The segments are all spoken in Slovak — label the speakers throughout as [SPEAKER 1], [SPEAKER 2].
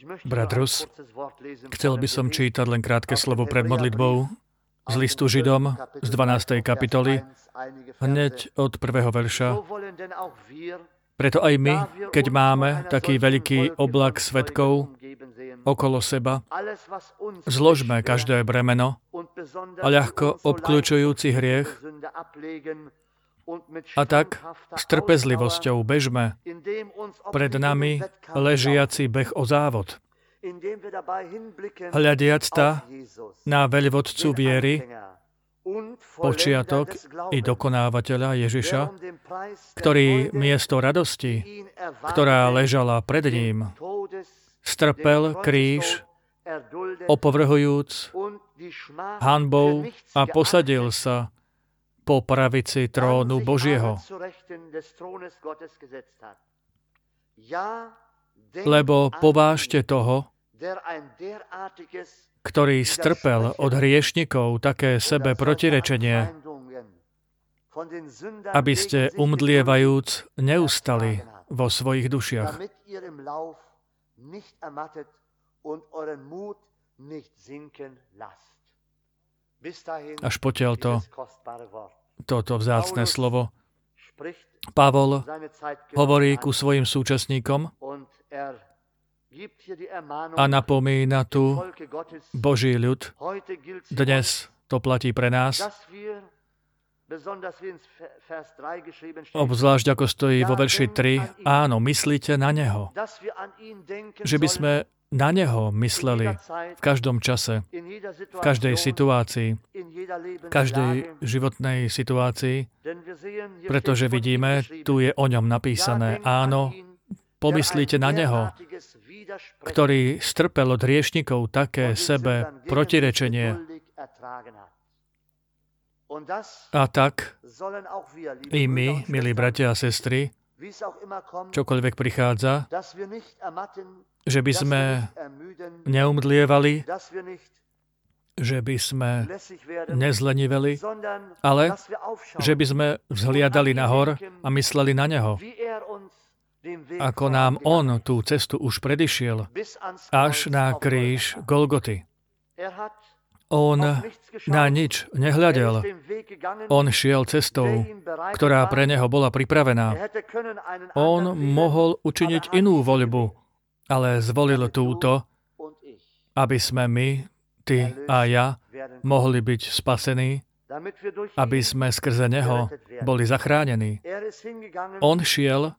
[SPEAKER 1] Brat Rus, chcel by som čítať len krátke slovo pred modlitbou z listu Židom z 12. kapitoly, hneď od 1. verša. Preto aj my, keď máme taký veľký oblak svedkov okolo seba, zložme každé bremeno a ľahko obkľúčujúci hriech a tak s trpezlivosťou bežme pred nami ležiaci beh o závod. Hľadiac ta na veľvodcu viery, počiatok i dokonávateľa Ježiša, ktorý miesto radosti, ktorá ležala pred ním, strpel kríž, opovrhujúc hanbou a posadil sa po pravici trónu Božieho. Lebo povážte toho, ktorý strpel od hriešnikov také sebe protirečenie, aby ste umdlievajúc neustali vo svojich dušiach. Až potiaľ toto vzácne slovo Pavol hovorí ku svojim súčasníkom a napomína tu Boží ľud. Dnes to platí pre nás. Obzvlášť ako stojí vo verši 3, áno, myslíte na Neho. Že by sme na Neho mysleli v každom čase, v každej situácii, v každej životnej situácii, pretože vidíme, tu je o ňom napísané, áno, pomyslíte na Neho, ktorý strpel od hriešnikov také sebe protirečenie. A tak i my, milí bratia a sestry, čokoľvek prichádza, že by sme neumdlievali, že by sme nezleniveli, ale že by sme vzhliadali nahor a mysleli na Neho. Ako nám On tú cestu už predišiel, až na kríž Golgoty. On na nič nehľadel. On šiel cestou, ktorá pre Neho bola pripravená. On mohol učiniť inú voľbu, ale zvolil túto, aby sme my, ty a ja, mohli byť spasení, aby sme skrze Neho boli zachránení. On šiel,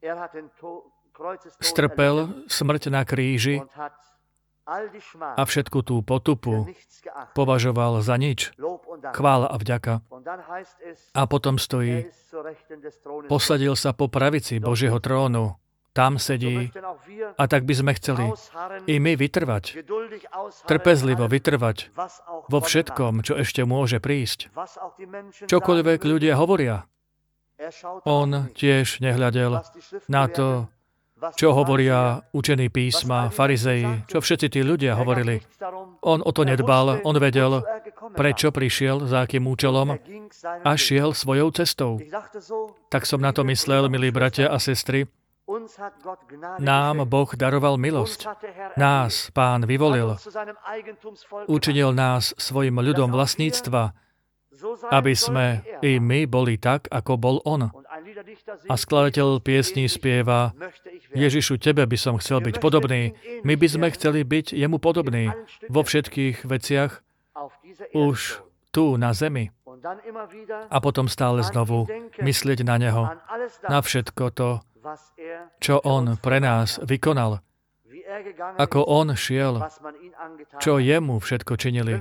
[SPEAKER 1] strpel smrť na kríži a všetku tú potupu považoval za nič. Chvála a vďaka. A potom stojí, posadil sa po pravici Božieho trónu. Tam sedí. A tak by sme chceli i my vytrvať. Trpezlivo vytrvať vo všetkom, čo ešte môže prísť. Čokoľvek ľudia hovoria. On tiež nehľadel na to, čo hovoria učení písma, farizeji, čo všetci tí ľudia hovorili. On o to nedbal, on vedel, prečo prišiel, za akým účelom a šiel svojou cestou. Tak som na to myslel, milí bratia a sestry. Nám Boh daroval milosť. Nás Pán vyvolil. Učinil nás svojim ľudom vlastníctva, aby sme i my boli tak, ako bol On. A skladateľ piesní spieva, Ježišu, Tebe by som chcel byť podobný. My by sme chceli byť Jemu podobní vo všetkých veciach už tu na zemi. A potom stále znovu myslieť na Neho, na všetko to, čo On pre nás vykonal. Ako On šiel, čo Jemu všetko činili.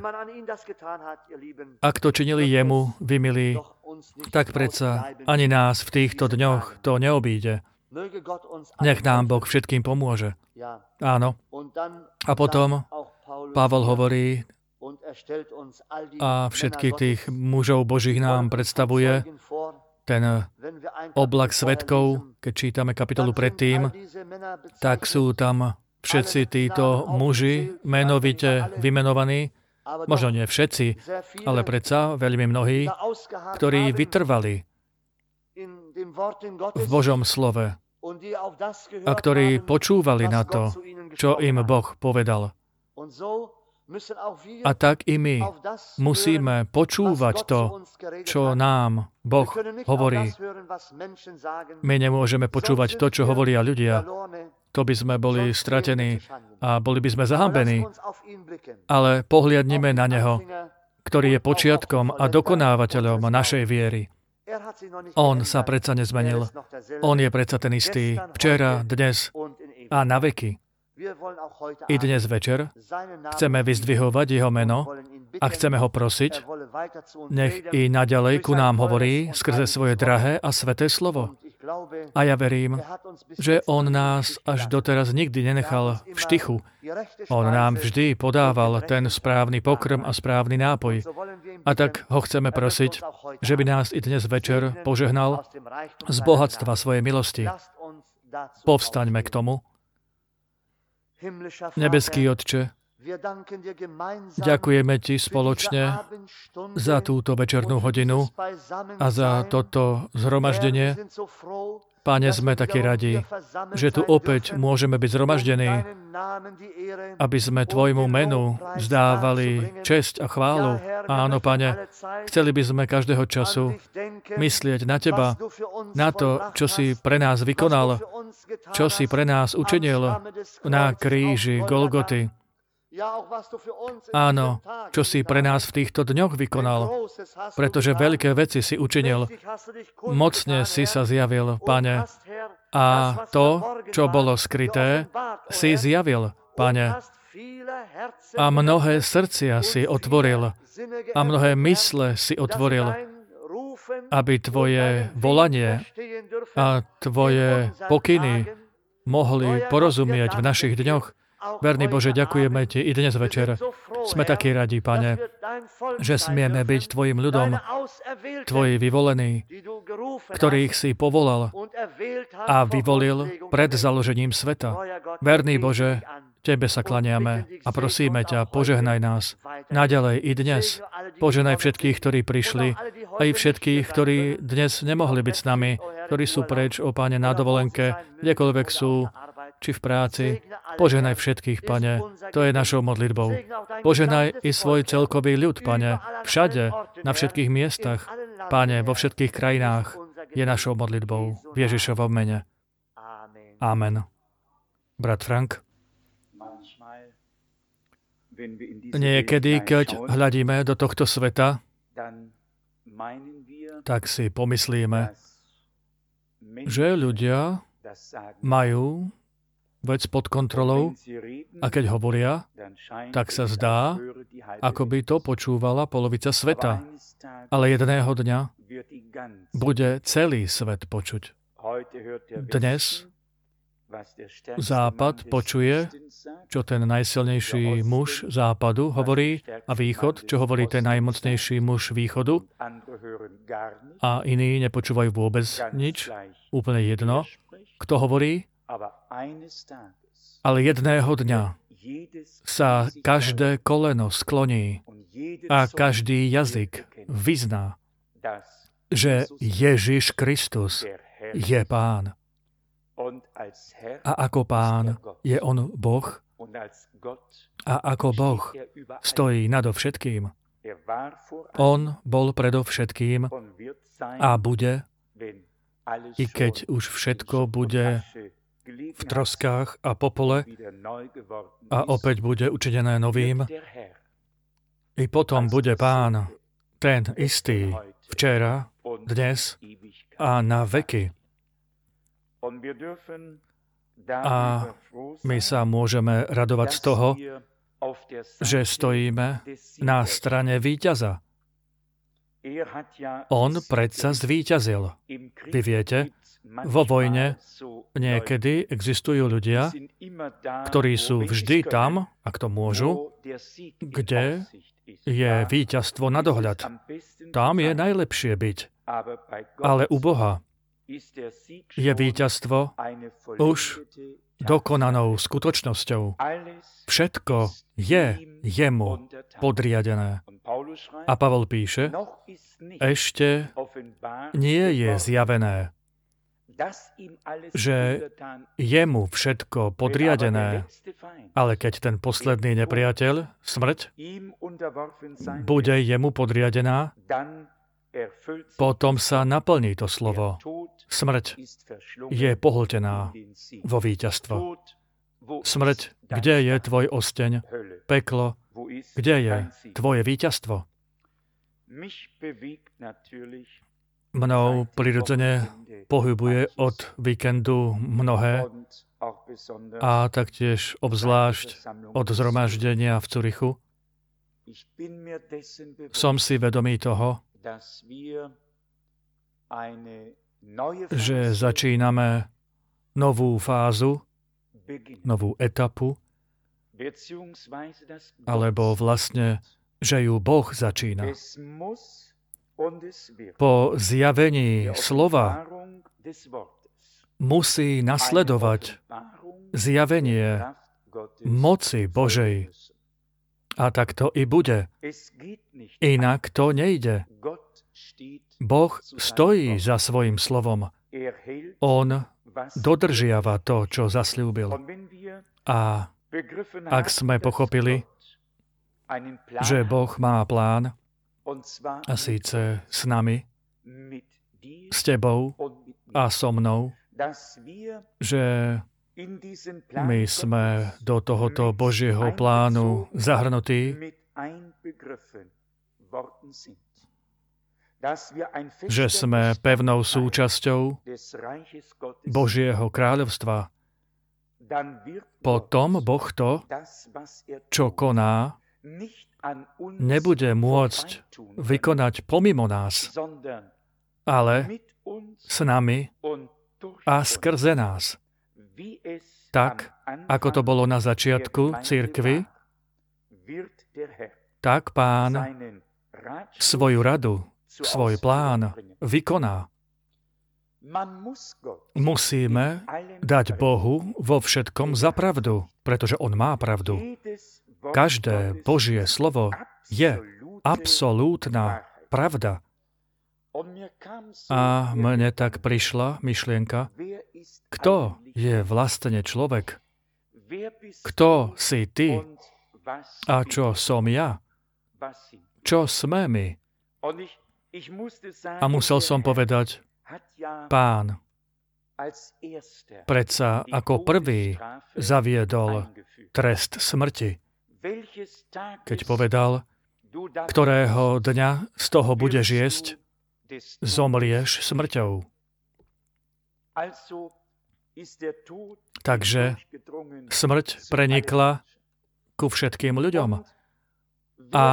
[SPEAKER 1] Ak to činili Jemu, vy milí, tak predsa ani nás v týchto dňoch to neobíde. Nech nám Boh všetkým pomôže. Áno. A potom Pavol hovorí a všetkých tých mužov Božích nám predstavuje ten oblak svedkov, keď čítame kapitolu predtým, tak sú tam všetci títo muži menovite vymenovaní, možno nie všetci, ale predsa veľmi mnohí, ktorí vytrvali v Božom slove a ktorí počúvali na to, čo im Boh povedal. A tak i my musíme počúvať to, čo nám Boh hovorí. My nemôžeme počúvať to, čo hovoria ľudia. To by sme boli stratení a boli by sme zahambení. Ale pohliadnime na Neho, ktorý je počiatkom a dokonávateľom našej viery. On sa predsa nezmenil. On je predsa ten istý včera, dnes a na veky. I dnes večer chceme vyzdvihovať Jeho meno a chceme Ho prosiť, nech i naďalej ku nám hovorí skrze svoje drahé a sveté slovo. A ja verím, že On nás až doteraz nikdy nenechal v štychu. On nám vždy podával ten správny pokrm a správny nápoj. A tak Ho chceme prosiť, že by nás i dnes večer požehnal z bohatstva svojej milosti. Povstaňme k tomu. Nebeský Otče, ďakujeme Ti spoločne za túto večernú hodinu a za toto zhromaždenie. Pane, sme takí radi, že tu opäť môžeme byť zhromaždení, aby sme Tvojmu menu vzdávali česť a chválu. Áno, Pane, chceli by sme každého času myslieť na Teba, na to, čo si pre nás vykonal, čo si pre nás učinil na kríži Golgoty. Áno, čo si pre nás v týchto dňoch vykonal, pretože veľké veci si učinil. Mocne si sa zjavil, Pane. A to, čo bolo skryté, si zjavil, Pane. A mnohé srdcia si otvoril. A mnohé mysle si otvoril, aby Tvoje volanie a Tvoje pokyny mohli porozumieť v našich dňoch. Verný Bože, ďakujeme Ti i dnes večer. Sme takí radi, Pane, že smieme byť Tvojim ľudom, Tvoji vyvolení, ktorých si povolal a vyvolil pred založením sveta. Verný Bože, Tebe sa klaniame a prosíme ťa, požehnaj nás naďalej i dnes. Požehnaj všetkých, ktorí prišli, aj všetkých, ktorí dnes nemohli byť s nami, ktorí sú preč, ó Pane, na dovolenke, kdekoľvek sú, či v práci. Požehnaj všetkých, Pane, to je našou modlitbou. Požehnaj i svoj celkový ľud, Pane, všade, na všetkých miestach, Pane, vo všetkých krajinách je našou modlitbou v Ježišovom mene. Amen. Brat Frank, niekedy, keď hľadíme do tohto sveta, tak si pomyslíme, že ľudia majú vec pod kontrolou a keď hovoria, tak sa zdá, ako by to počúvala polovica sveta. Ale jedného dňa bude celý svet počuť. Dnes Západ počuje, čo ten najsilnejší muž Západu hovorí a Východ, čo hovorí ten najmocnejší muž Východu a iní nepočúvajú vôbec nič, úplne jedno, kto hovorí. Ale jedného dňa sa každé koleno skloní a každý jazyk vyzná, že Ježiš Kristus je Pán. A ako Pán je on Boh a ako Boh stojí nadovšetkým. On bol predovšetkým a bude, i keď už všetko bude v troskách a popole a opäť bude učinené novým, i potom bude Pán ten istý včera, dnes a na veky. A my sa môžeme radovať z toho, že stojíme na strane víťaza. On predsa zvíťazil. Vy viete, vo vojne niekedy existujú ľudia, ktorí sú vždy tam, ak to môžu, kde je víťazstvo na dohľad. Tam je najlepšie byť. Ale u Boha je víťazstvo už dokonanou skutočnosťou. Všetko je jemu podriadené. A Pavol píše, ešte nie je zjavené, že je mu všetko podriadené, ale keď ten posledný nepriateľ, smrť, bude jemu podriadená, potom sa naplní to slovo. Smrť je pohltená vo víťazstvo. Smrť, kde je tvoj osteň? Peklo, kde je tvoje víťazstvo? Mnou prirodzene pohybuje od víkendu mnohé a taktiež obzvlášť od zhromaždenia v Curychu. Som si vedomý toho, že začíname novú fázu, novú etapu, alebo vlastne, že ju Boh začína. Po zjavení slova musí nasledovať zjavenie moci Božej. A tak to i bude. Inak to nejde. Boh stojí za svojím slovom. On dodržiava to, čo zasľúbil. A ak sme pochopili, že Boh má plán, a síce s nami, s tebou a so mnou, že my sme do tohoto Božieho plánu zahrnutí, že sme pevnou súčasťou Božieho kráľovstva. Potom Boh to, čo koná, nebude môcť vykonať pomimo nás, ale s nami a skrze nás. Tak, ako to bolo na začiatku cirkvi, tak Pán svoju radu, svoj plán vykoná. Musíme dať Bohu vo všetkom za pravdu, pretože On má pravdu. Každé Božie slovo je absolútna pravda. A mne tak prišla myšlienka, kto je vlastne človek? Kto si ty? A čo som ja? Čo sme my? A musel som povedať, Pán predsa ako prvý zaviedol trest smrti, keď povedal, ktorého dňa z toho budeš jesť, zomrieš smrťou. Takže smrť prenikla ku všetkým ľuďom. A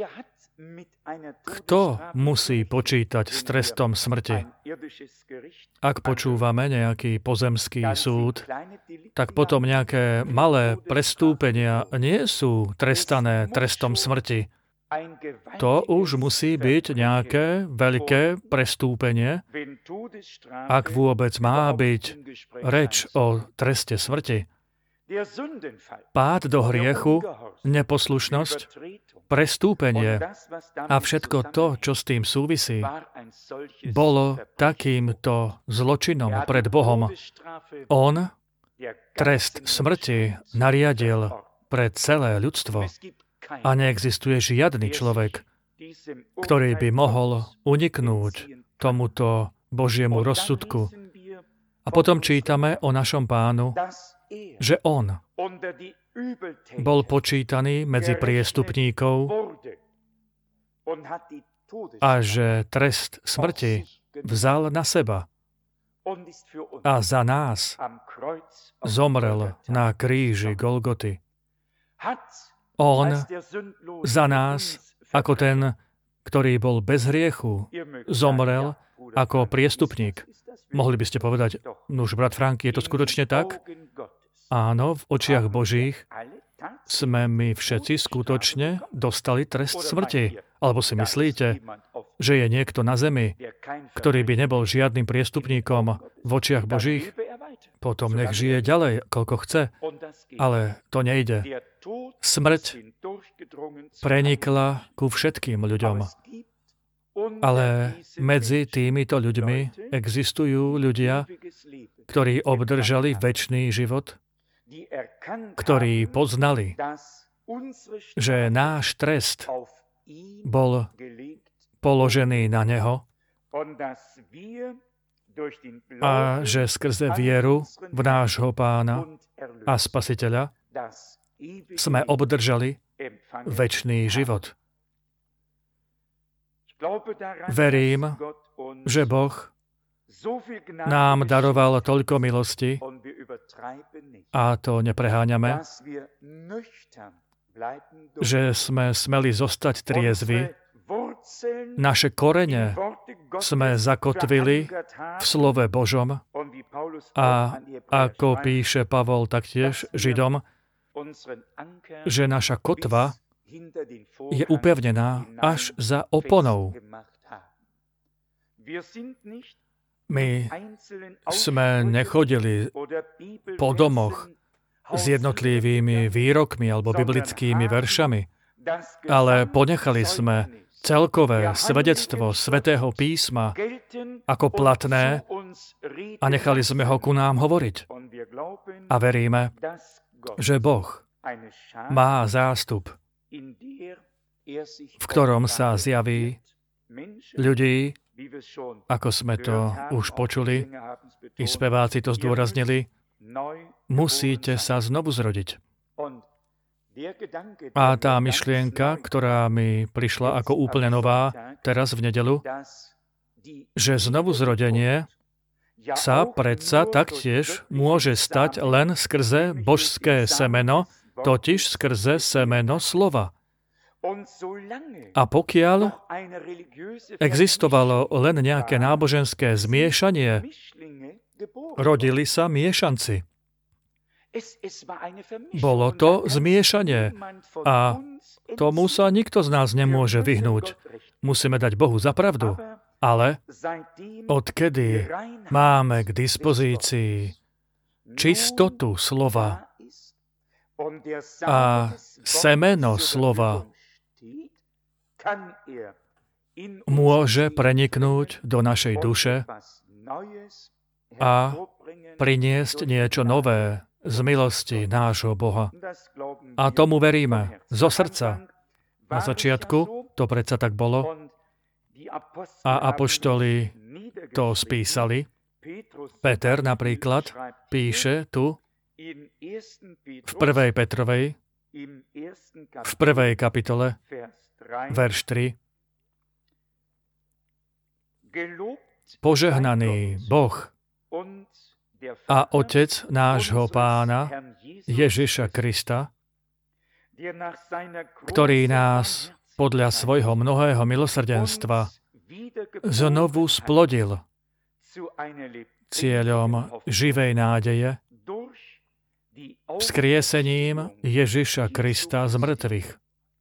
[SPEAKER 1] kto musí počítať s trestom smrti? Ak počúvame nejaký pozemský súd, tak potom nejaké malé prestúpenia nie sú trestané trestom smrti. To už musí byť nejaké veľké prestúpenie, ak vôbec má byť reč o treste smrti. Pád do hriechu, neposlušnosť, prestúpenie a všetko to, čo s tým súvisí, bolo takýmto zločinom pred Bohom. On trest smrti nariadil pre celé ľudstvo a neexistuje žiadny človek, ktorý by mohol uniknúť tomuto Božiemu rozsudku. A potom čítame o našom Pánu, že on bol počítaný medzi priestupníkov a že trest smrti vzal na seba a za nás zomrel na kríži Golgoty. On za nás, ako ten, ktorý bol bez hriechu, zomrel ako priestupník. Mohli by ste povedať, nuž, brat Frank, je to skutočne tak? Áno, v očiach Božích sme my všetci skutočne dostali trest smrti. Alebo si myslíte, že je niekto na zemi, ktorý by nebol žiadnym priestupníkom v očiach Božích? Potom nech žije ďalej, koľko chce. Ale to nejde. Smrť prenikla ku všetkým ľuďom. Ale medzi týmito ľuďmi existujú ľudia, ktorí obdržali večný život, ktorí poznali, že náš trest bol položený na neho a že skrze vieru v nášho Pána a Spasiteľa sme obdržali večný život. Verím, že Boh nám daroval toľko milosti, a to nepreháňame, že sme smeli zostať triezvi. Naše korene sme zakotvili v slove Božom a ako píše Pavol taktiež Židom, že naša kotva je upevnená až za oponou. My sme nechodili po domoch s jednotlivými výrokmi alebo biblickými veršami, ale ponechali sme celkové svedectvo Svätého písma ako platné a nechali sme ho ku nám hovoriť. A veríme, že Boh má zástup, v ktorom sa zjaví ľudí, ako sme to už počuli, i speváci to zdôraznili, musíte sa znovu zrodiť. A tá myšlienka, ktorá mi prišla ako úplne nová teraz v nedeľu, že znovuzrodenie sa predsa taktiež môže stať len skrze božské semeno, totiž skrze semeno slova. A pokiaľ existovalo len nejaké náboženské zmiešanie, rodili sa miešanci. Bolo to zmiešanie a tomu sa nikto z nás nemôže vyhnúť. Musíme dať Bohu za pravdu, ale odkedy máme k dispozícii čistotu slova a semeno slova, môže preniknúť do našej duše a priniesť niečo nové z milosti nášho Boha. A tomu veríme zo srdca. Na začiatku to predsa tak bolo a apoštoli to spísali. Peter napríklad píše tu v 1. Petrovej, v 1. kapitole, verš 3. Požehnaný Boh a Otec nášho Pána Ježiša Krista, ktorý nás podľa svojho mnohého milosrdenstva znovu splodil cieľom živej nádeje vzkriesením Ježiša Krista z mŕtvych,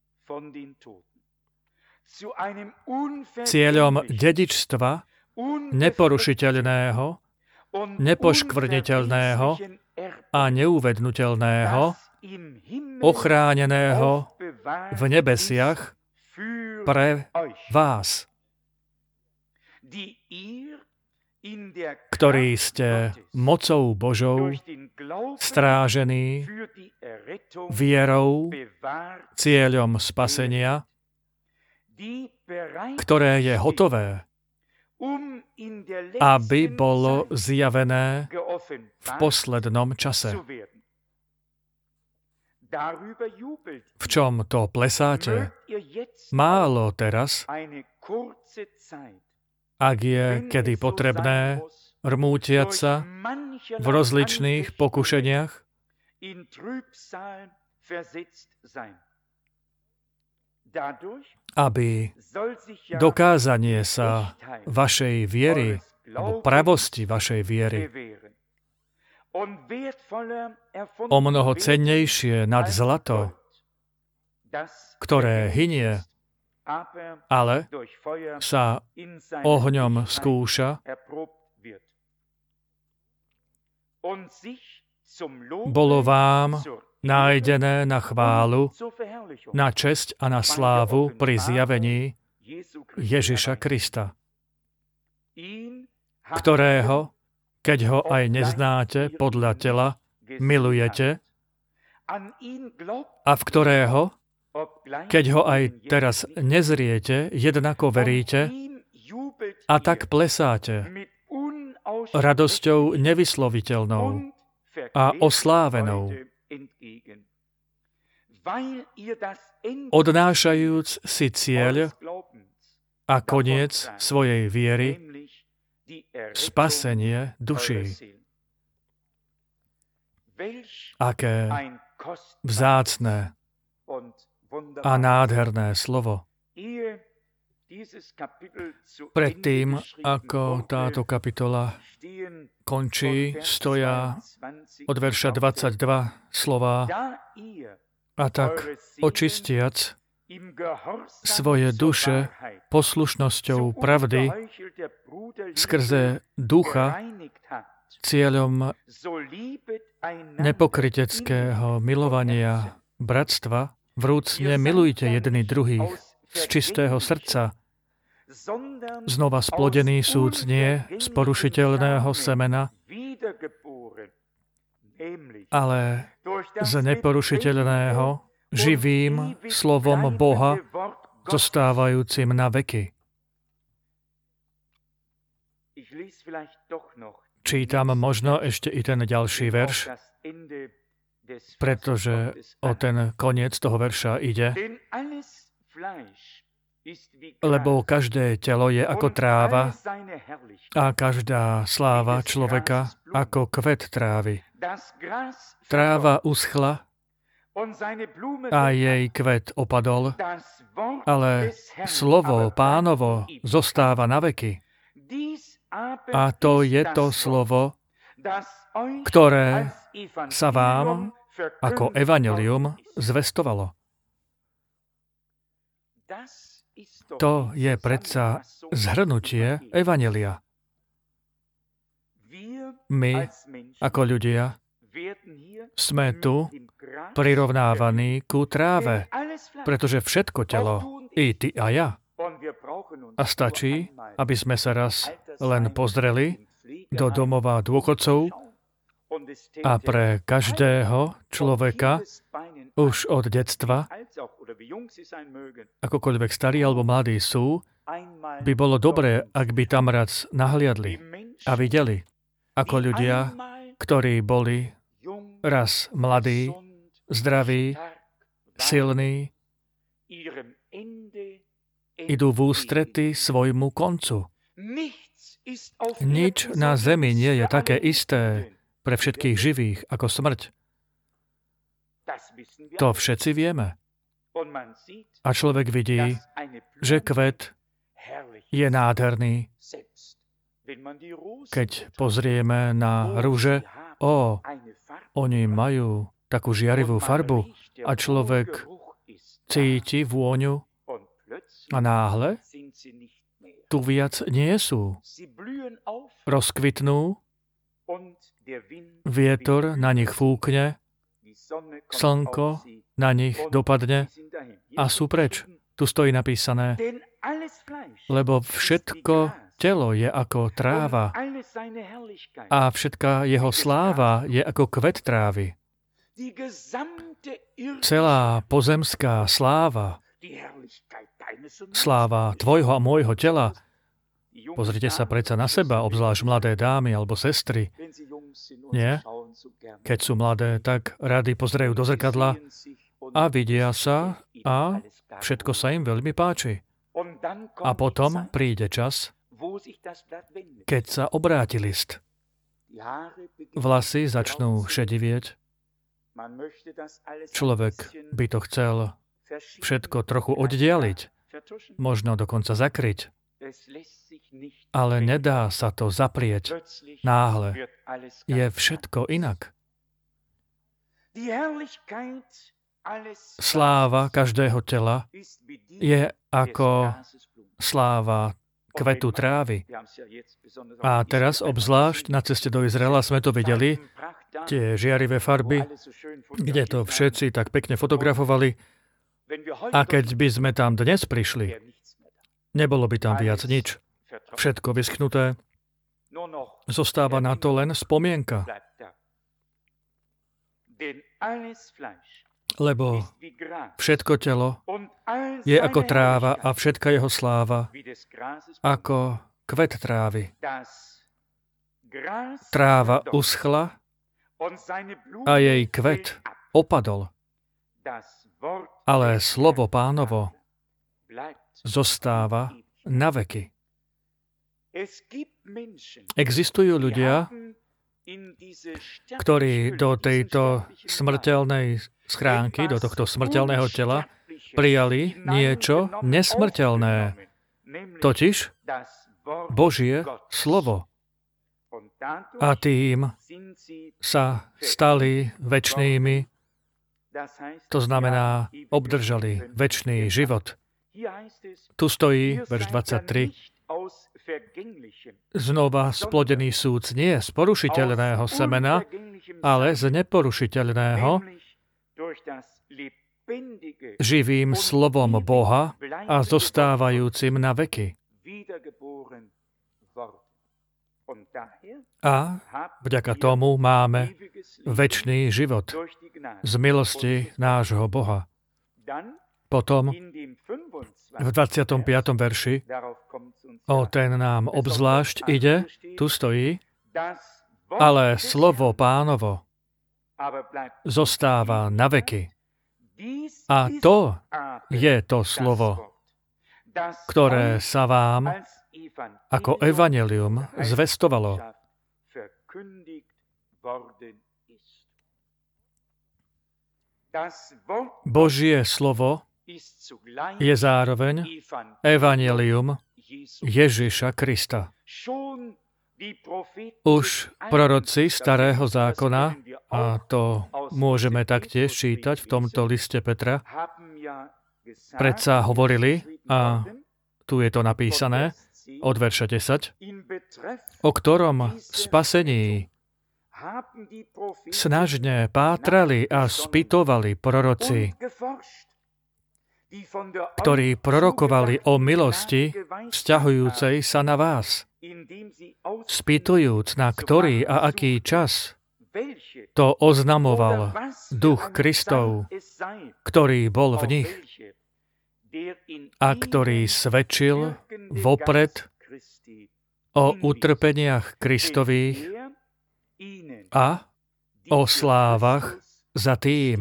[SPEAKER 1] cieľom dedičstva neporušiteľného, nepoškvrniteľného a neuvednutelného, ochráneného v nebesiach pre vás, ktorí ste mocou Božou strážení vierou cieľom spasenia, ktoré je hotové, aby bolo zjavené v poslednom čase. V čom to plesáte? Málo teraz, ak je kedy potrebné, rmútiať sa v rozličných pokušeniach, aby dokázanie sa vašej viery, alebo pravosti vašej viery, o mnoho cennejšie nad zlato, ktoré hynie, ale sa ohňom skúša, bolo vám nájdené na chválu, na česť a na slávu pri zjavení Ježiša Krista, ktorého, keď ho aj neznáte podľa tela, milujete, a v ktorého, keď ho aj teraz nezriete, jednako veríte a tak plesáte radosťou nevysloviteľnou a oslávenou, odnášajúc si cieľ a koniec svojej viery, spasenie duší. Aké vzácne a nádherné slovo. Predtým, ako táto kapitola končí, stoja od verša 22 slová: a tak očistiac svoje duše poslušnosťou pravdy skrze ducha cieľom nepokryteckého milovania bratstva, vrúcne milujte jedni druhých z čistého srdca, znova splodený súd nie z porušiteľného semena, ale z neporušiteľného živým slovom Boha, zostávajúcim na veky. Čítam možno ešte i ten ďalší verš, pretože o ten koniec toho verša ide. Lebo každé telo je ako tráva a každá sláva človeka ako kvet trávy. Tráva uschla a jej kvet opadol, ale slovo Pánovo zostáva na veky. A to je to slovo, ktoré sa vám ako evanjelium zvestovalo. To je predsa zhrnutie evanjelia. My, ako ľudia, sme tu prirovnávaní ku tráve, pretože všetko telo, i ty a ja. A stačí, aby sme sa raz len pozreli do domova dôchodcov a pre každého človeka už od detstva, akokoľvek starí alebo mladí sú, by bolo dobré, ak by tam raz nahliadli a videli, ako ľudia, ktorí boli raz mladí, zdraví, silní, idú v ústrety svojmu koncu. Nič na zemi nie je také isté pre všetkých živých ako smrť. To všetci vieme. A človek vidí, že kvet je nádherný. Keď pozrieme na rúže, oni majú takú žiarivú farbu a človek cíti vôňu a náhle tu viac nie sú. Rozkvitnú, vietor na nich fúkne, slnko na nich dopadne a sú preč. Tu stojí napísané, lebo všetko telo je ako tráva a všetká jeho sláva je ako kvet trávy. Celá pozemská sláva, sláva tvojho a môjho tela. Pozrite sa predsa na seba, obzvlášť mladé dámy alebo sestry. Nie? Keď sú mladé, tak rady pozerajú do zrkadla a vidia sa a všetko sa im veľmi páči. A potom príde čas, keď sa obráti list. Vlasy začnú šedivieť. Človek by to chcel všetko trochu oddialiť, možno dokonca zakryť. Ale nedá sa to zaprieť. Náhle je všetko inak. Sláva každého tela je ako sláva kvetu trávy. A teraz obzvlášť na ceste do Izraela sme to videli, tie žiarivé farby, kde to všetci tak pekne fotografovali. A keď by sme tam dnes prišli, nebolo by tam viac nič. Všetko vyschnuté. Zostáva na to len spomienka. Lebo všetko telo je ako tráva a všetka jeho sláva ako kvet trávy. Tráva uschla a jej kvet opadol. Ale slovo Pánovo zostáva na veky. Existujú ľudia, ktorí do tejto smrteľnej schránky, do tohto smrteľného tela prijali niečo nesmrteľné, totiž Božie slovo. A tým sa stali večnými, to znamená, obdržali večný život. Tu stojí, verš 23, znova splodený súc nie z porušiteľného semena, ale z neporušiteľného, živým slovom Boha a zostávajúcim na veky. A vďaka tomu máme večný život z milosti nášho Boha. Potom v 25. verši, o ten nám obzvlášť ide, tu stojí, ale slovo Pánovo zostáva na veky. A to je to slovo, ktoré sa vám ako evanjelium zvestovalo. Božie slovo je zároveň evanjelium Ježiša Krista. Už proroci Starého zákona, a to môžeme taktiež čítať v tomto liste Petra, predsa hovorili, a tu je to napísané, od verša 10, o ktorom spasení snažne pátrali a spytovali proroci, ktorí prorokovali o milosti vzťahujúcej sa na vás, spytujúc, na ktorý a aký čas to oznamoval Duch Kristov, ktorý bol v nich a ktorý svedčil vopred o utrpeniach Kristových a o slávach za tým.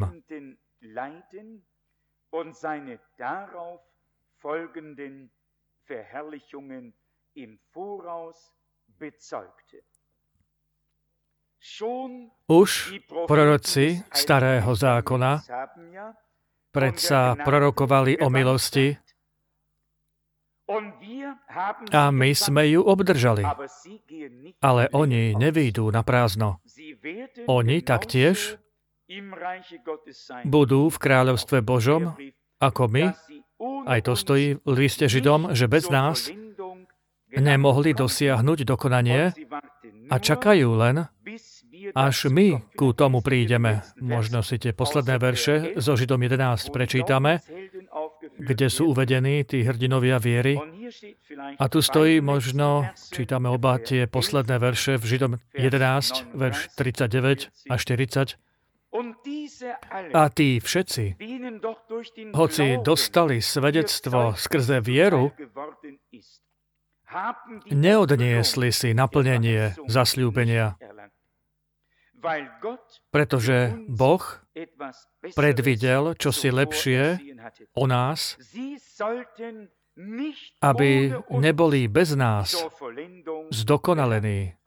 [SPEAKER 1] Už proroci Starého zákona predsa prorokovali o milosti a my sme ju obdržali. Ale oni nevyjdú na prázdno. Oni taktiež budú v kráľovstve Božom, ako my, aj to stojí v liste Židom, že bez nás nemohli dosiahnuť dokonanie a čakajú len, až my ku tomu prídeme. Možno si tie posledné verše zo Židom 11 prečítame, kde sú uvedení tí hrdinovia viery. A tu stojí možno, čítame oba tie posledné verše v Židom 11, verš 39 a 40. A tí všetci, hoci dostali svedectvo skrze vieru, neodniesli si naplnenie zasľúbenia, pretože Boh predvidel čosi lepšie o nás, aby neboli bez nás zdokonalení.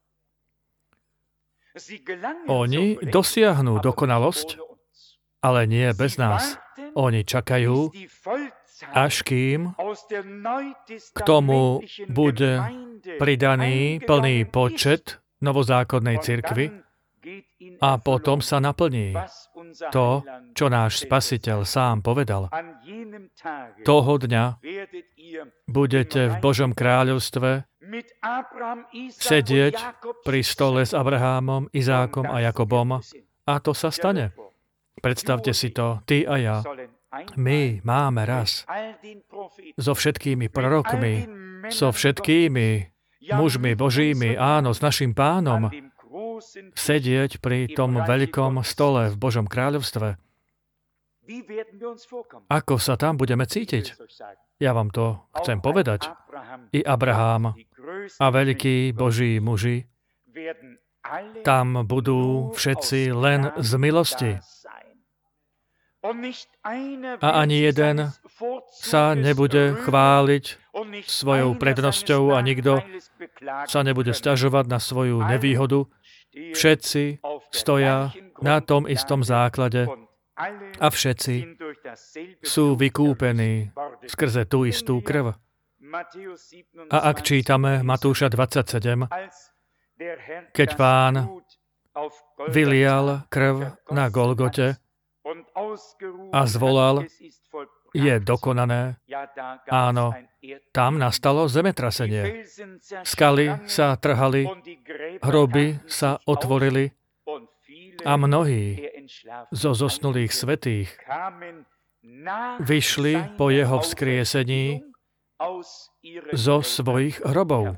[SPEAKER 1] Oni dosiahnu dokonalosť, ale nie bez nás. Oni čakajú, až kým k tomu bude pridaný plný počet novozákonnej cirkvi a potom sa naplní to, čo náš Spasiteľ sám povedal. Toho dňa budete v Božom kráľovstve sedieť pri stole s Abrahámom, Izákom a Jakobom a to sa stane. Predstavte si to, ty a ja. My máme raz so všetkými prorokmi, so všetkými mužmi Božími, áno, s našim Pánom, sedieť pri tom veľkom stole v Božom kráľovstve. Ako sa tam budeme cítiť? Ja vám to chcem povedať. I Abraham a veľkí Boží muži, tam budú všetci len z milosti. A ani jeden sa nebude chváliť svojou prednosťou a nikto sa nebude sťažovať na svoju nevýhodu. Všetci stoja na tom istom základe a všetci sú vykúpení skrze tú istú krv. A ak čítame Matúša 27, keď Pán vylial krv na Golgote a zvolal, je dokonané, áno, tam nastalo zemetrasenie. Skaly sa trhali, hroby sa otvorili a mnohí zo zosnulých svätých vyšli po jeho vzkriesení zo svojich hrobov.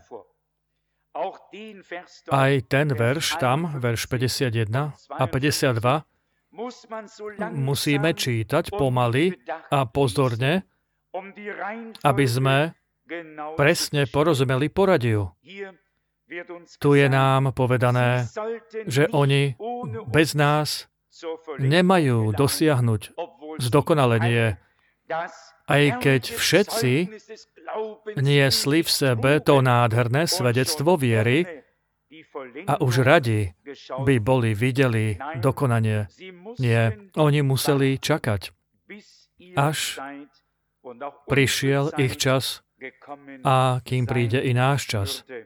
[SPEAKER 1] Aj ten verš tam, verš 51 a 52, musíme čítať pomaly a pozorne, aby sme presne porozumeli poradiu. Tu je nám povedané, že oni bez nás nemajú dosiahnuť zdokonalenie, aj keď všetci niesli v sebe to nádherné svedectvo viery a už radi by boli videli dokonanie. Nie, oni museli čakať, až prišiel ich čas a kým príde i náš čas.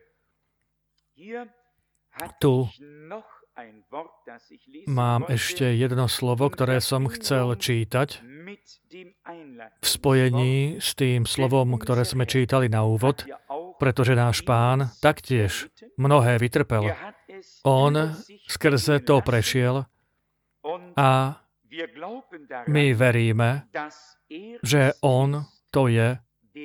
[SPEAKER 1] Tu mám ešte jedno slovo, ktoré som chcel čítať v spojení s tým slovom, ktoré sme čítali na úvod, pretože náš Pán taktiež mnohé vytrpel. On skrze to prešiel a my veríme, že on to je,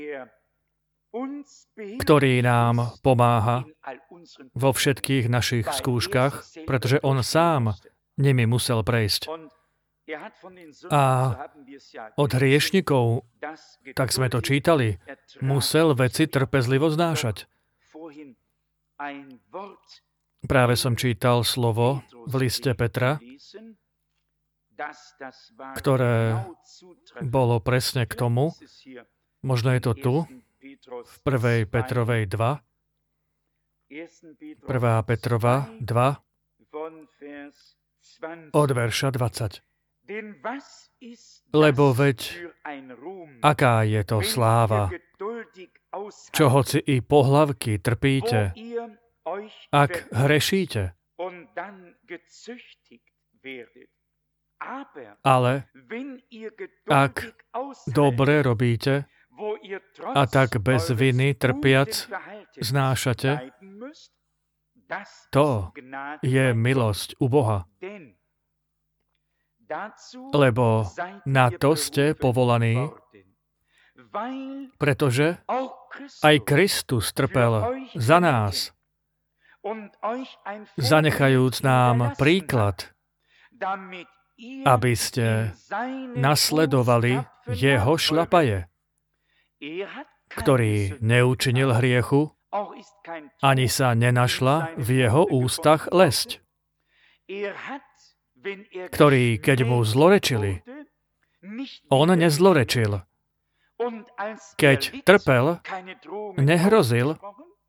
[SPEAKER 1] ktorý nám pomáha vo všetkých našich skúškach, pretože on sám nimi musel prejsť. A od hriešnikov, tak sme to čítali, musel veci trpezlivo znášať. Práve som čítal slovo v liste Petra, ktoré bolo presne k tomu, možno je to tu, v 1. Petrovej 2, 1. Petrova 2, od verša 20. Lebo veď, aká je to sláva, čo hoci i pohlavky trpíte, ak hrešíte. Ale ak dobre robíte a tak bez viny trpiac znášate, to je milosť u Boha. Lebo na to ste povolaní, pretože aj Kristus trpel za nás, zanechajúc nám príklad, aby ste nasledovali jeho šľapaje, ktorý neučinil hriechu, ani sa nenašla v jeho ústach lesť, ktorý, keď mu zlorečili, on nezlorečil. Keď trpel, nehrozil,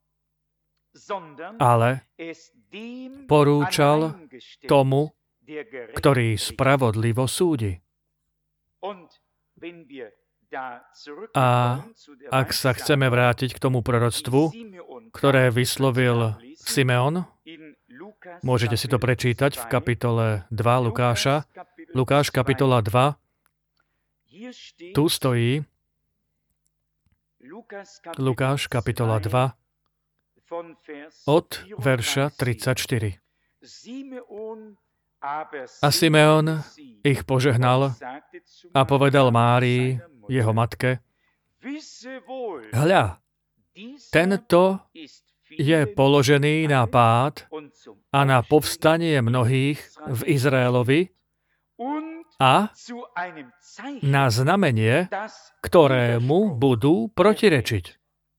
[SPEAKER 1] ale porúčal tomu, ktorý spravodlivo súdi. A ak sa chceme vrátiť k tomu proroctvu, ktoré vyslovil Simeon, môžete si to prečítať v kapitole 2 Lukáša. Lukáš, kapitola 2. Tu stojí Lukáš, kapitola 2, od verša 34. A Simeon ich požehnal a povedal Márii, jeho matke, hľa, tento je položený na pád a na povstanie mnohých v Izraelovi a na znamenie, ktorému budú protirečiť.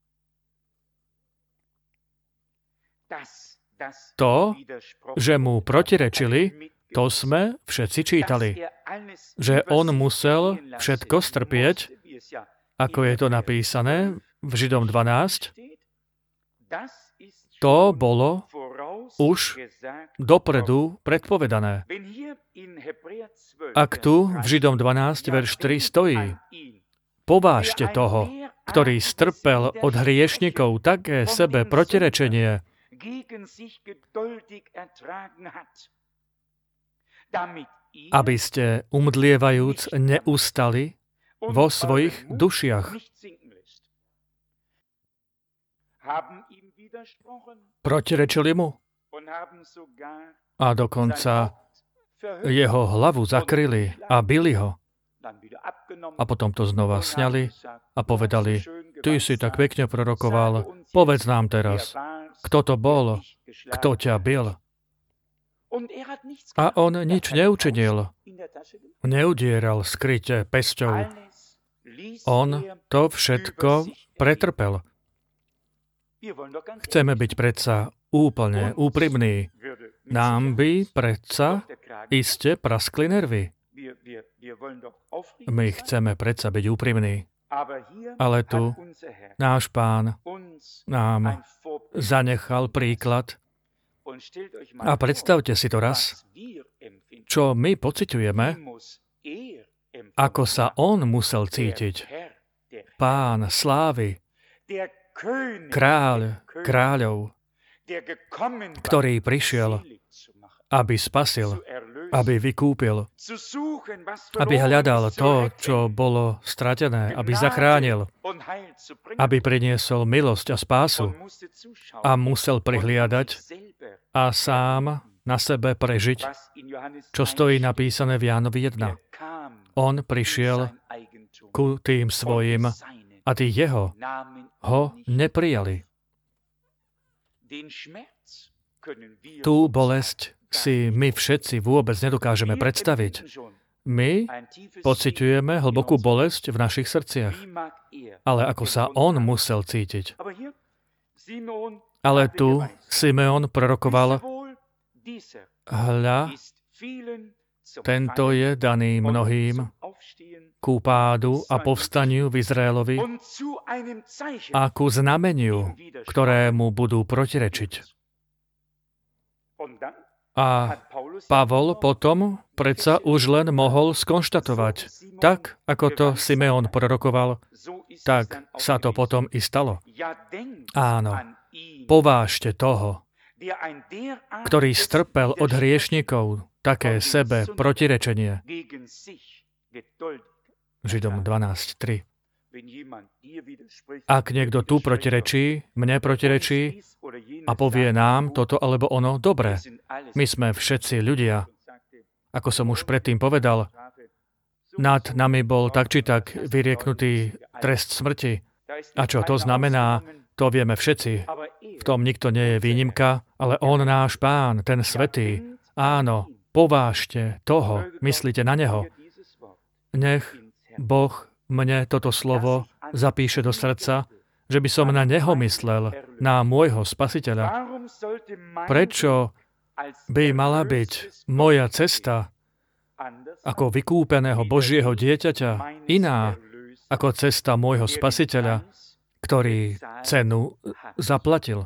[SPEAKER 1] To, že mu protirečili, to sme všetci čítali. Že on musel všetko strpieť, ako je to napísané v Židom 12, to bolo už dopredu predpovedané. Ak tu v Židom 12, verš 3 stojí, povážte toho, ktorý strpel od hriešnikov také sebe protirečenie, aby ste umdlievajúc neustali vo svojich dušiach. Protirečili mu a dokonca jeho hlavu zakryli a bili ho. A potom to znova sňali a povedali, ty si tak pekne prorokoval, povedz nám teraz, kto to bol, kto ťa bil. A on nič neučinil. Neudieral skryte pesťou. On to všetko pretrpel. Chceme byť predsa úplne úprimní. Nám by predsa iste praskli nervy. My chceme predsa byť úprimní. Ale tu náš Pán nám zanechal príklad. A predstavte si to raz, čo my pociťujeme, ako sa on musel cítiť. Pán slávy, kráľ kráľov, ktorý prišiel, aby spasil, aby vykúpil, aby hľadal to, čo bolo stratené, aby zachránil, aby priniesol milosť a spásu a musel prihliadať a sám na sebe prežiť, čo stojí napísané v Jánovi 1. On prišiel ku tým svojim a tí jeho ho neprijali. Tú bolesť si my všetci vôbec nedokážeme predstaviť. My pociťujeme hlbokú bolesť v našich srdciach. Ale ako sa on musel cítiť. Ale tu Simeon prorokoval, hľa, tento je daný mnohým ku pádu a povstaniu v Izraelovi a ku znameniu, ktorému budú protirečiť. A Pavol potom predsa už len mohol skonštatovať, tak ako to Simeon prorokoval, tak sa to potom i stalo. Áno, povážte toho, ktorý strpel od hriešnikov také sebe protirečenie. Židom 12.3. Ak niekto tu protirečí, mne protirečí a povie nám toto alebo ono, dobre. My sme všetci ľudia. Ako som už predtým povedal, nad nami bol tak či tak vyrieknutý trest smrti. A čo to znamená, to vieme všetci. V tom nikto nie je výnimka, ale on náš Pán, ten svätý. Áno, povážte toho, myslíte na neho. Nech Boh mne toto slovo zapíše do srdca, že by som na neho myslel, na môjho Spasiteľa. Prečo by mala byť moja cesta ako vykúpeného Božieho dieťaťa iná ako cesta môjho Spasiteľa, ktorý cenu zaplatil?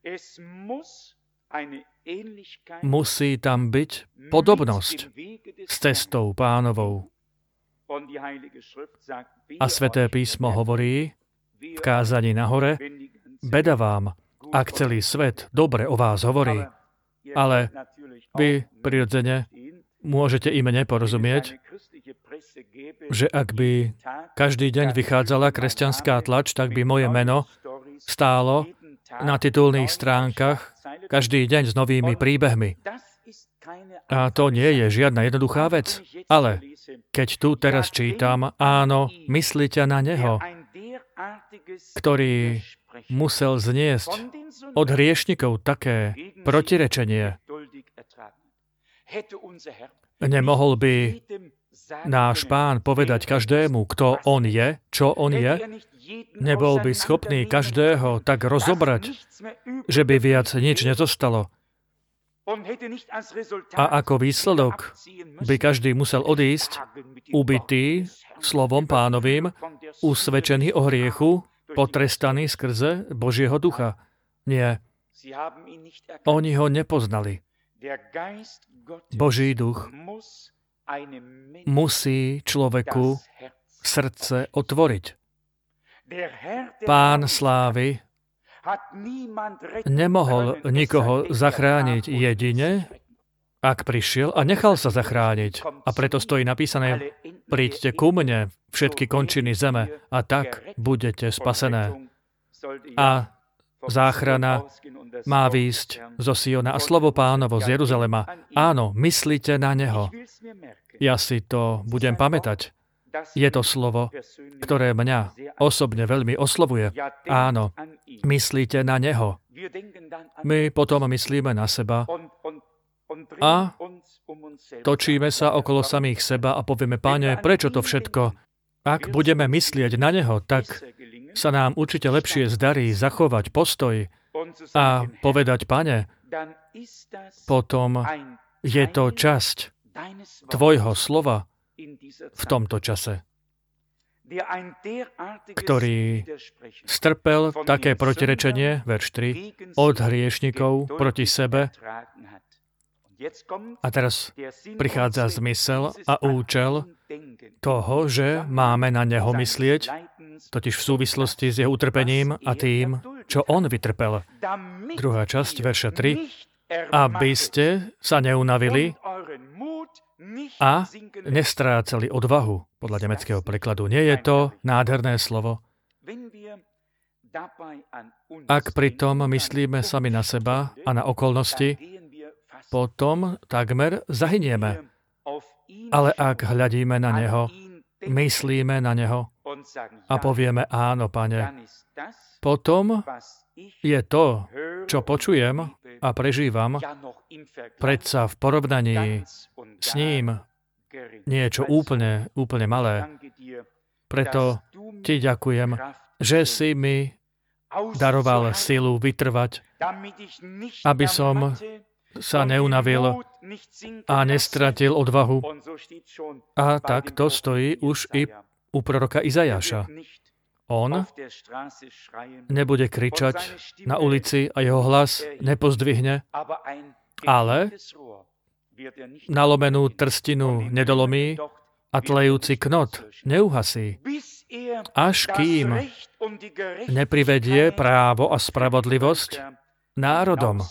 [SPEAKER 1] Musí tam byť podobnosť s cestou Pánovou. A Sväté písmo hovorí v kázaní na hore, beda vám, ak celý svet dobre o vás hovorí, ale vy prirodzene môžete i mne porozumieť, že ak by každý deň vychádzala kresťanská tlač, tak by moje meno stálo na titulných stránkach každý deň s novými príbehmi. A to nie je žiadna jednoduchá vec, ale keď tu teraz čítam, áno, myslíte na neho, ktorý musel zniesť od hriešnikov také protirečenie. Nemohol by náš Pán povedať každému, kto on je, čo on je? Nebol by schopný každého tak rozobrať, že by viac nič nezostalo. A ako výsledok by každý musel odísť, ubitý slovom Pánovým, usvedčený o hriechu, potrestaný skrze Božieho ducha. Nie. Oni ho nepoznali. Boží duch musí človeku srdce otvoriť. Pán slávy nemohol nikoho zachrániť jedine, ak prišiel a nechal sa zachrániť. A preto stojí napísané: príďte ku mne, všetky končiny zeme, a tak budete spasené. A záchrana má výjsť zo Siona a slovo Pánovo z Jeruzalema. Áno, myslíte na neho. Ja si to budem pamätať. Je to slovo, ktoré mňa osobne veľmi oslovuje. Áno, myslíte na neho. My potom myslíme na seba a točíme sa okolo samých seba a povieme: Páne, prečo to všetko? Ak budeme myslieť na neho, tak sa nám určite lepšie zdarí zachovať postoj a povedať: Pane, potom je to časť tvojho slova v tomto čase, ktorý strpel také protirečenie, verš 3, od hriešnikov proti sebe. A teraz prichádza zmysel a účel toho, že máme na neho myslieť, totiž v súvislosti s jeho utrpením a tým, čo on vytrpel. Druhá časť, verša 3, aby ste sa neunavili a nestrácali odvahu, podľa nemeckého prekladu. Nie je to nádherné slovo? Ak pritom myslíme sami na seba a na okolnosti, potom takmer zahynieme. Ale ak hľadíme na neho, myslíme na neho a povieme: áno, Pane, potom je to, čo počujem a prežívam, predsa v porovnaní s ním niečo úplne malé. Preto ti ďakujem, že si mi daroval silu vytrvať, aby som sa neunavil a nestratil odvahu. A tak to stojí už i u proroka Izajáša. On nebude kričať na ulici a jeho hlas nepozdvihne, ale nalomenú trstinu nedolomí a tlejúci knot neuhasí, až kým neprivedie právo a spravodlivosť národom.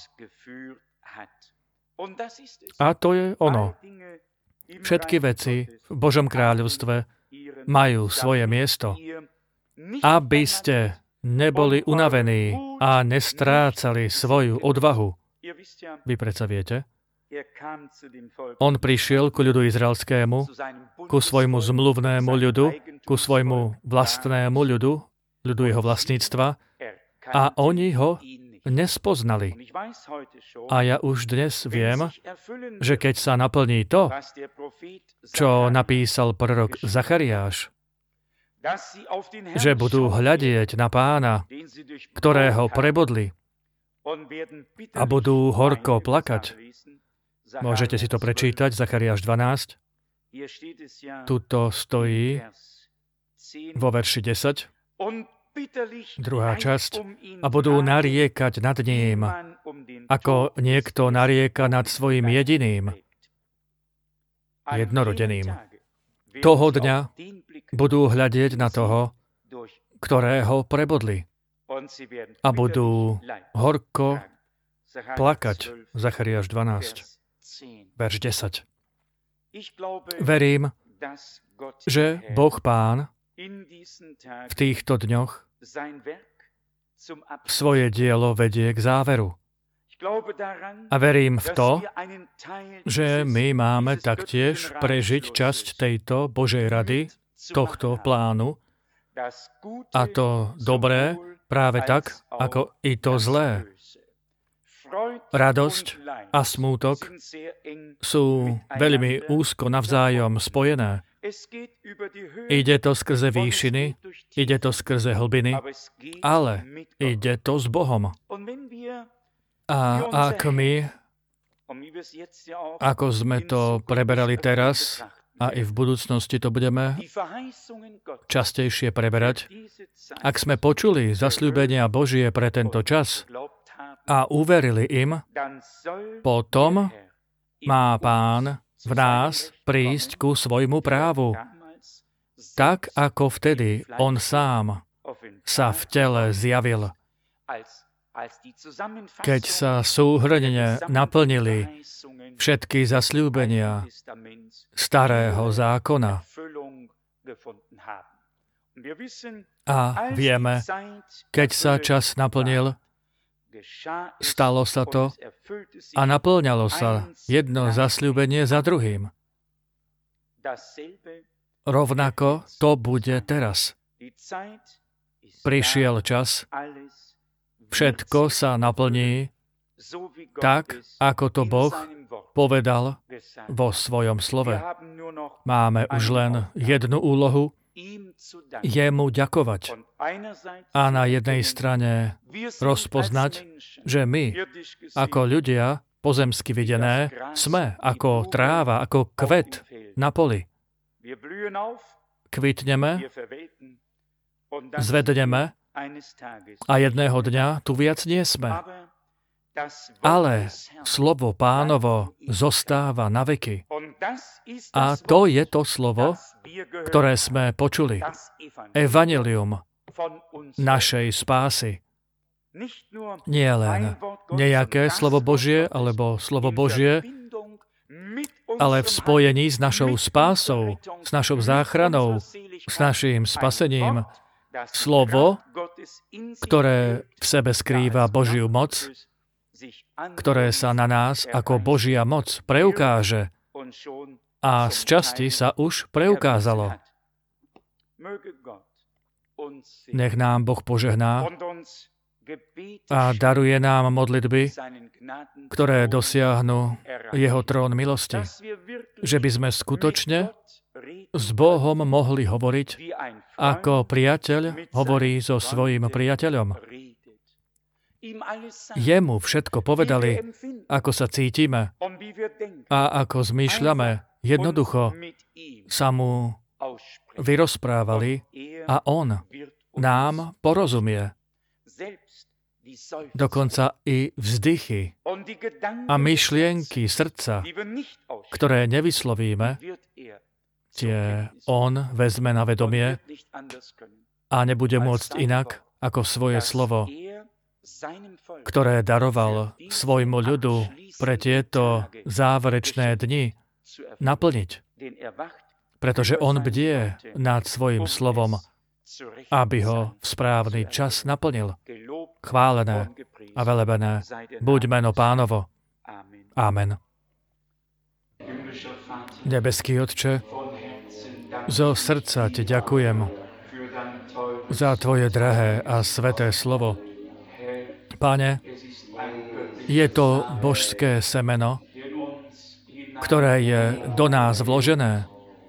[SPEAKER 1] A to je ono. Všetky veci v Božom kráľovstve majú svoje miesto. Aby ste neboli unavení a nestrácali svoju odvahu. Vy predsa viete? On prišiel ku ľudu izraelskému, ku svojmu zmluvnému ľudu, ku svojmu vlastnému ľudu, ľudu jeho vlastníctva, a oni ho nespoznali. A ja už dnes viem, že keď sa naplní to, čo napísal prorok Zachariáš, že budú hľadieť na Pána, ktorého prebodli, a budú horko plakať. Môžete si to prečítať, Zachariáš 12. Tuto stojí vo verši 10. Druhá časť. A budú nariekať nad ním, ako niekto narieka nad svojim jediným, jednorodeným. Toho dňa budú hľadieť na toho, ktorého prebodli, a budú horko plakať. Zachariáš 12, verš 10. Verím, že Boh Pán v týchto dňoch svoje dielo vedie k záveru. A verím v to, že my máme taktiež prežiť časť tejto Božej rady, tohto plánu, a to dobré práve tak, ako i to zlé. Radosť a smútok sú veľmi úzko navzájom spojené. Ide to skrze výšiny, ide to skrze hlbiny, ale ide to s Bohom. A ak my, ako sme to preberali teraz, a i v budúcnosti to budeme častejšie preberať, ak sme počuli zasľúbenia Božie pre tento čas a uverili im, potom má Pán v nás prísť ku svojmu právu, tak ako vtedy on sám sa v tele zjavil. Keď sa súhrnne naplnili všetky zasľúbenia starého zákona. A vieme, keď sa čas naplnil, stalo sa to a naplňalo sa jedno zasľúbenie za druhým. Rovnako to bude teraz. Prišiel čas, všetko sa naplní tak, ako to Boh povedal vo svojom slove. Máme už len jednu úlohu, jemu ďakovať. A na jednej strane rozpoznať, že my, ako ľudia, pozemsky videné, sme ako tráva, ako kvet na poli. Kvitneme, zvedneme a jedného dňa tu viac nie sme. Ale slovo Pánovo zostáva na veky. A to je to slovo, ktoré sme počuli. Evanjelium našej spásy. Nie len nejaké slovo Božie, alebo slovo Božie, ale v spojení s našou spásou, s našou záchranou, s naším spasením. Slovo, ktoré v sebe skrýva Božiu moc, ktoré sa na nás ako Božia moc preukáže a z časti sa už preukázalo. Nech nám Boh požehná a daruje nám modlitby, ktoré dosiahnu jeho trón milosti. Že by sme skutočne s Bohom mohli hovoriť, ako priateľ hovorí so svojím priateľom. Jemu všetko povedali, ako sa cítime a ako zmýšľame. Jednoducho sa mu vyrozprávali a on nám porozumie. Dokonca i vzdychy a myšlienky srdca, ktoré nevyslovíme, tie on vezme na vedomie a nebude môcť inak ako svoje slovo, ktoré daroval svojmu ľudu pre tieto záverečné dni, naplniť. Pretože on bdie nad svojim slovom, aby ho v správny čas naplnil. Chválené a velebené buď meno Pánovo. Amen. Nebeský Otče, zo srdca Ti ďakujem za Tvoje drahé a sveté slovo. Pane, je to božské semeno, ktoré je do nás vložené.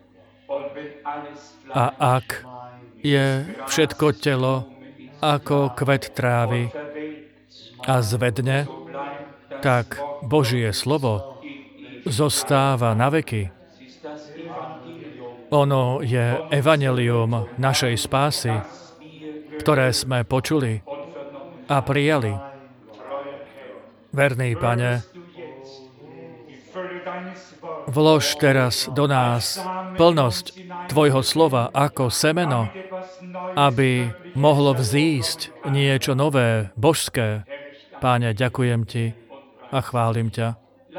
[SPEAKER 1] A ak je všetko telo ako kvet trávy a zvedne, tak Božie slovo zostáva na veky. Ono je evanjelium našej spásy, ktoré sme počuli a prijali. Verný Pane, vlož teraz do nás plnosť Tvojho slova ako semeno, aby mohlo vzísť niečo nové, božské. Páne, ďakujem Ti a chválim ťa.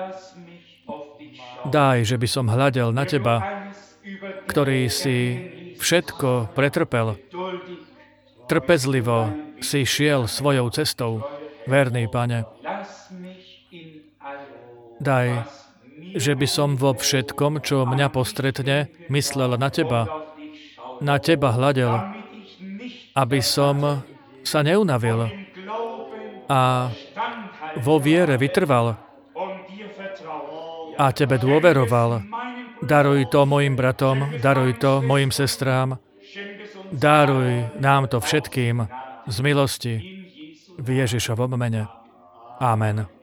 [SPEAKER 1] Daj, že by som hľadel na Teba, ktorý si všetko pretrpel. Trpezlivo si šiel svojou cestou. Verný Pane, daj, že by som vo všetkom, čo mňa postretne, myslel na Teba hľadel, aby som sa neunavil a vo viere vytrval a tebe dôveroval. Daruj to mojim bratom, daruj to mojim sestrám, daruj nám to všetkým z milosti v Ježišovom mene. Amen.